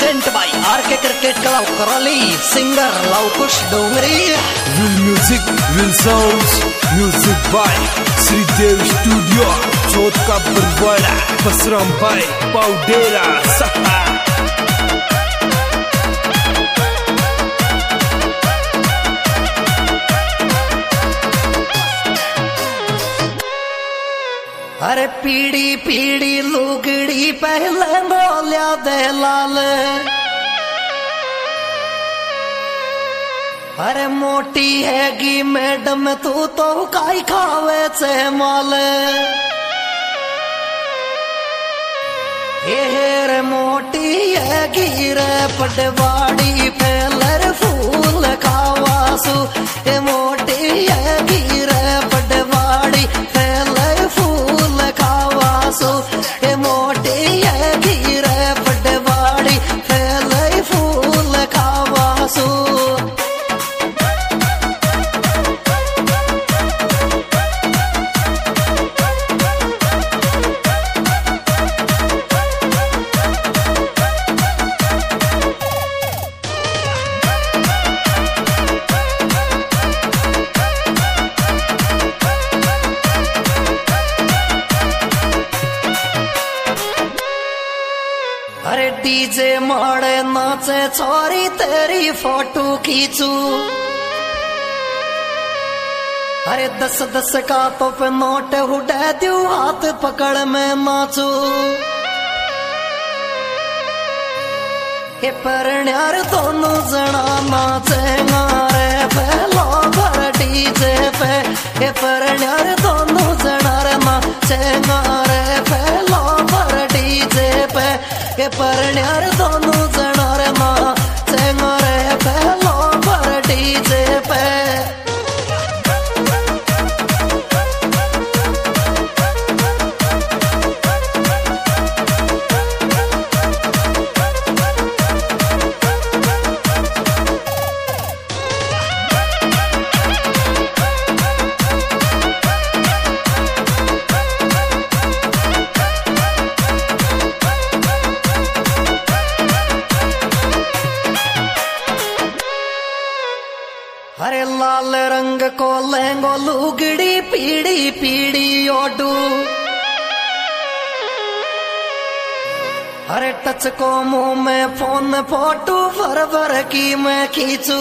Present by RK cricket club Karauli, singer Lavkush Dongri. Will music will sounds, music by Shridev studio, Chauth ka Barwara, Basram भाई पाउडेरा सहा। अरे पीड़ी पीड़ी लुगड़ी पहले बोलिया दे लाल, अरे मोटी हैगी मैडम तू तो काई खावे से माल। ये मोटी हैगी रे पटवाड़ी फैलर फूल खावासू, ये मोटी हैगी रे पटवाड़ी फैलर फूल खावासू, ये मोटी हैगी रे पटवाड़ी फैलर फूल खावासू। अरे डीजे माड़े नाचे छोरी तेरी फोटो खींचू, अरे 10-10 का तो पे नोट उड़ा दू हाथ पकड़ में नाचू। ये परण्यार दोनों जना नाचेंगा रे फैलो भर डीजे पे, ये परण्यार दोनों जना रे नाचेंगा रे फैलो भर डीजे पे, ये परण्यार दोनों जना रे नाचेंगा रे फैलो भर डीजे पे। अरे लाल रंग को लहंगो लुगड़ी पीड़ी पीड़ी ओडू, अरे टच को मुंह में फोन फोटो भर भर की मैं खींचू।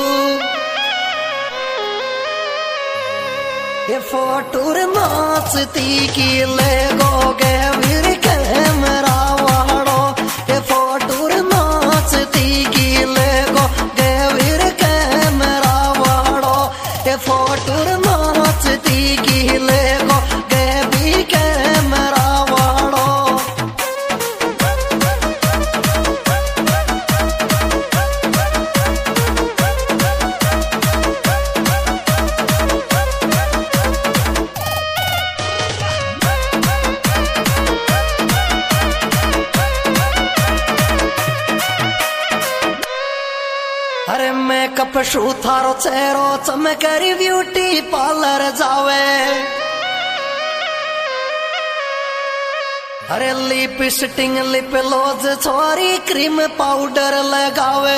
ये फोटो नाचती की ले गोगे वीर कैमरा वाड़ो, ये फोटो नाचती की ले गोगे वीर कैमरा, ये फोटो नाचती की ले गोगे भी कैमरा वाड़ो। अरे मेकअप शू थारो चेहरो चमकरी ब्यूटी पार्लर जावे, अरे लिपस्टिक लिप लोज छोरी क्रीम पाउडर लगावे,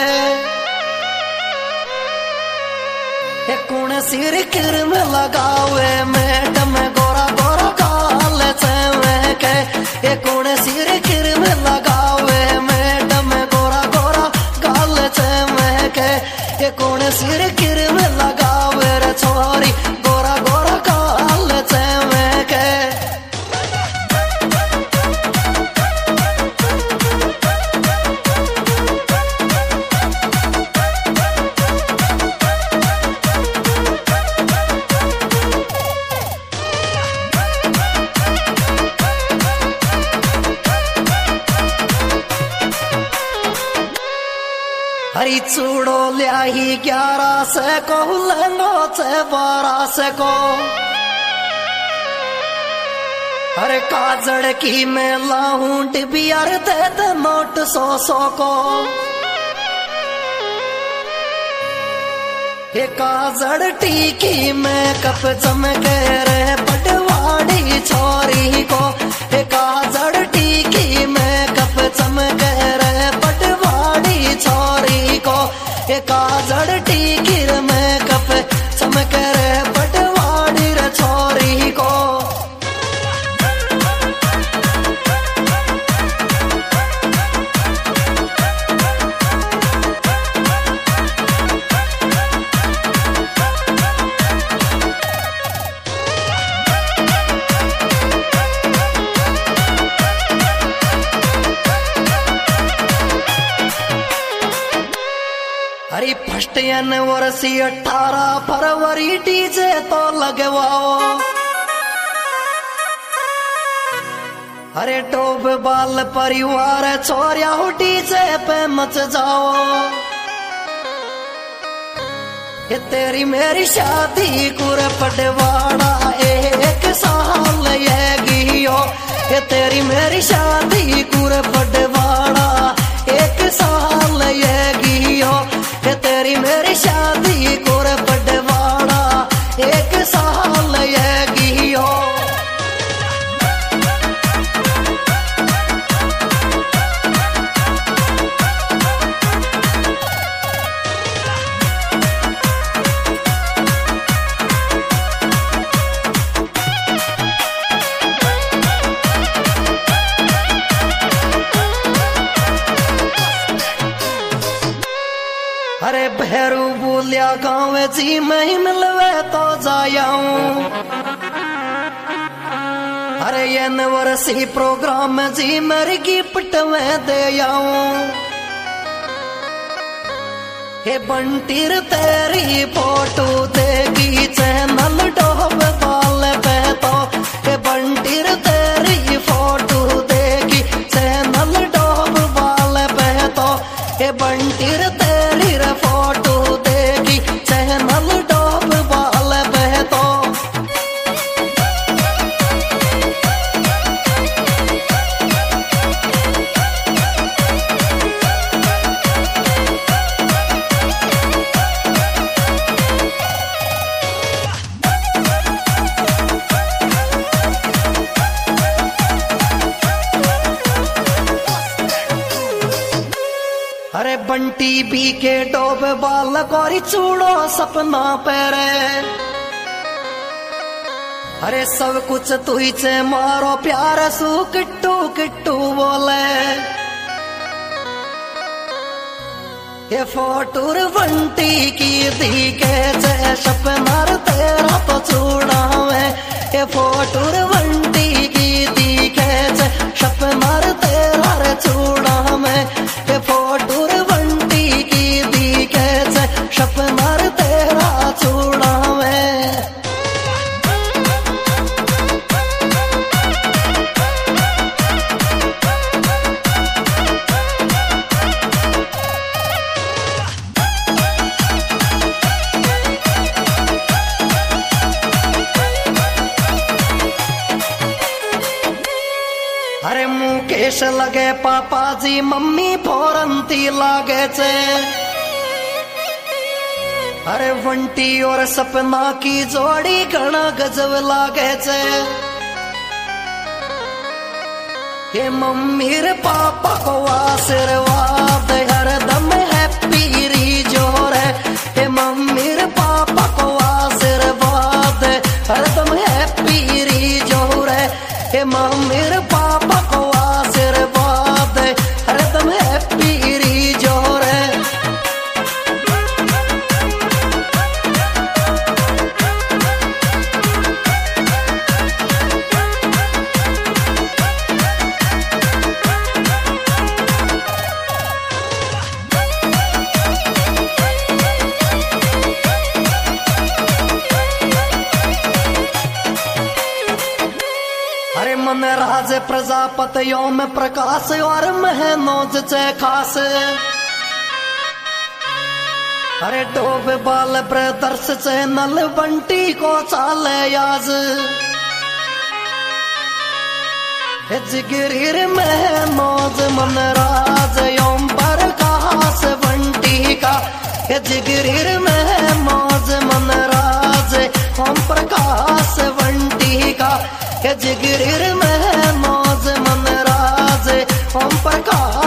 ये कौन सिर क्रीम लगावे मैडम गोरा गोरा गाल चेवे के, ये कौन सिर क्रीम लगावे मैडम गोरा गोरा गाल चेवे के, ये कौन सिर क्रीम लगावे रे छोरी गोरा गोरा गाल चेवे के। हरी चूड़ो ल्याही 11 से को लंगो से 12 से को, अरे काजड़ की मैं लाहूं डिबियार दे दे नोट 100 को, ये काजड़ टीकी में कप चमके रे पटवाड़ी छोरी को, ये काजड़ टीकी में कप चमके रे पटवाड़ी भाई फर्स्ट एनिवर्सरी 18 फरवरी डीजे तो लगवाओ। अरे टोप बाल परिवार छोरिया डीजे पे मच जाओ। ये तेरी मेरी शादी कुर पटवाड़ा एक साल ये गियो। ये तेरी मेरी शादी कुर पटवाड़ा एक साल ये गियो। ये तेरी मेरी शादी कुर पटवाड़ा एक साल ये गियो। अरे भैरू बोलिया गाँव जी मैं मिलवे तो जायाऊं। अरे एनिवर्सरी प्रोग्राम जी मेरी गिफ्ट में दे आऊं। हे बंटीर तेरी फोटो देगी चैनल डोब बाल पे तो। हे बंटीर तेरी फोटो देगी चैनल डोब बाल पे तो। हे बंटीर तेरी फोटो देगी चैनल डोब बाल पे तो। अरे बंटी बी के डोब बाल गोरी चूड़ो सपना पेरे। अरे सब कुछ तू ही चे मारो प्यार सू किट्टू किट्टू बोले। ये फोटूर बंटी की दी के चे सपनार तेरा तो चूड़ा में। ये फोटूर बंटी की दी के चे सपनार तेरा चूड़ा में। ये फोटूर बंटी की दी के चे सपनार तेरा चूड़ा में। अरे मुकेश लगे पापा जी मम्मी फोरंती लागे चे। अरे बंटी और सपना की जोड़ी घना गजब लागे चे। ये मम्मी रे पापा को आशीर्वाद हरदम हैप्पी रिजोर है। ये मम्मी रे पापा को आशीर्वाद हरदम हैप्पी रिजोर है। ये मम्मी रे पापा को आशीर्वाद हरदम हैप्पी रिजोर है। अरे मन राज प्रजापतियों में प्रकाश और महनोज चे खास। अरे डोब बाल ब्रदर्स चैनल बंटी को चाले याज। जिगिर महनोज मन राज ओम प्रकाश बंटी का। जिगिर महनोज मन राज ओम प्रकाश बंटी का। जिगिर महनोज मन राज ओम प्रकाश